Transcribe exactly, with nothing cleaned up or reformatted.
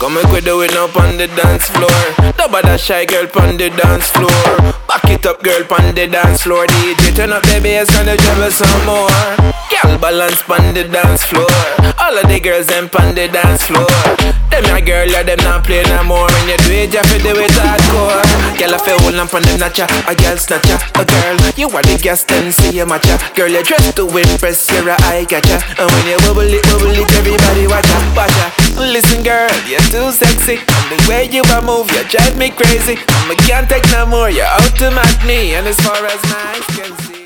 Come make we do it up on the dance floor. Nobody shy girl on the dance floor. Back it up girl on the dance floor. D J turn up the bass and the treble some more. Girl balance on the dance floor. All of the girls them on the dance floor. Them a girl yeah them not play no more. When you do it you fi do it hardcore. Girl I feel hold on from them natcha. A girl snatcher. A girl you are the gas then see you matcha. Girl you dress to impress you're a eye catcher. And when you bubble it bubble it everybody watch ya watch ya. Listen girl you're too sexy. And the way you a move you drive me crazy. I can't take no more you're out to match me. And as far as my eyes can see